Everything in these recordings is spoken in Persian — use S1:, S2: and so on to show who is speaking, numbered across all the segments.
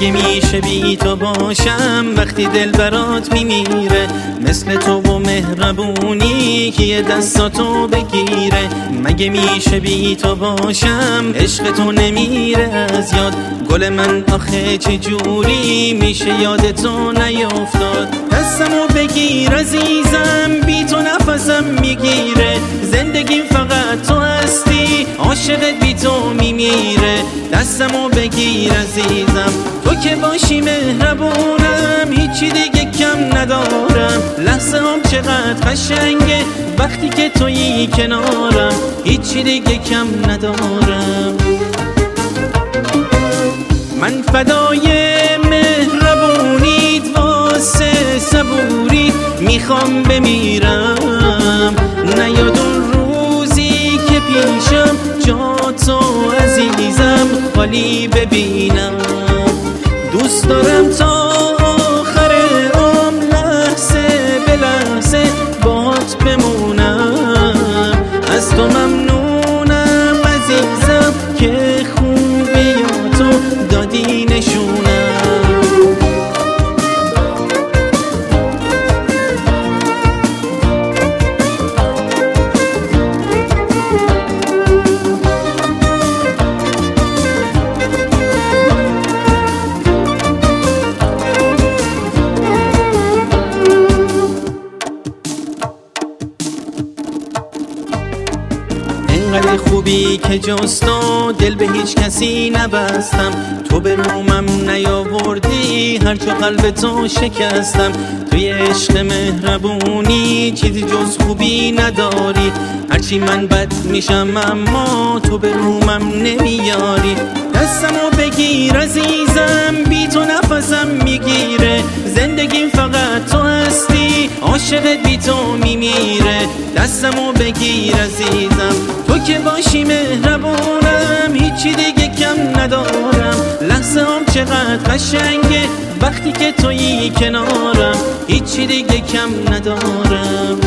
S1: مگه میشه بی تو باشم وقتی دل برات میمیره؟ مثل تو و مهربونی که یه دستاتو بگیره. مگه میشه بی تو باشم عشق تو نمیره از یاد؟ گل من آخه چجوری میشه یاد تو نیافتاد؟ دستمو بگیر عزیزم، بی تو نفسم میگیره. زندگیم فقط تو هستی، عاشقت بی تو میمیره. دستمو بگیر عزیزم، تو که باشی مهربونم، هیچی دیگه کم ندارم. لحظه هم چقدر قشنگه وقتی که تویی کنارم، هیچی دیگه کم ندارم. من فدای مهربونیت، واسه صبوری میخوام بمیرم. نیاد اون روزی که پیشم جا تو عزیزم خالی ببینم. دوست دارم تا آخر عمر لحظه به لحظه باهات بمونم. از تو ممنونم عزیزم که خوبیاتو دادی نشونم. انقدر خوبی که جز تو دل به هیچ کسی نبستم. تو به رومم نیاوردی هرچه قلب تو شکستم. توی عشق مهربونی چیزی جز خوبی نداری. هرچی من بد میشم اما تو به رومم نمیاری. دستمو بگیر عزیزم، بی تو نفسم میگیره. زندگیم فقط تو هستی، عاشقت بی تو میمیره. دستمو بگیر عزیزم، تو که باشی مهربونم، هیچی دیگه کم ندارم. لحظه هم چقدر قشنگه وقتی که تویی کنارم، هیچی دیگه کم ندارم.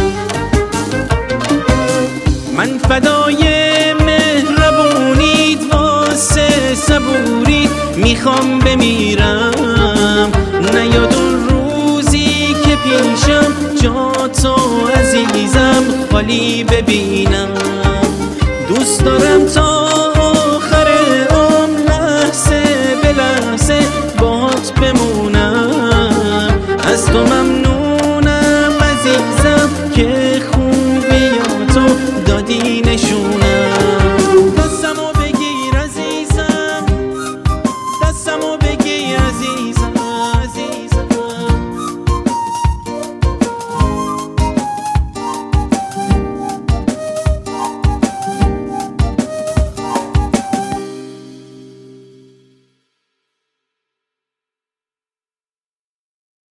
S1: من فدای مهربونیت، واسه صبوری میخوام بمیرم. نیاد اون روزی که پیشم جا تو عزیزم خالی ببینم.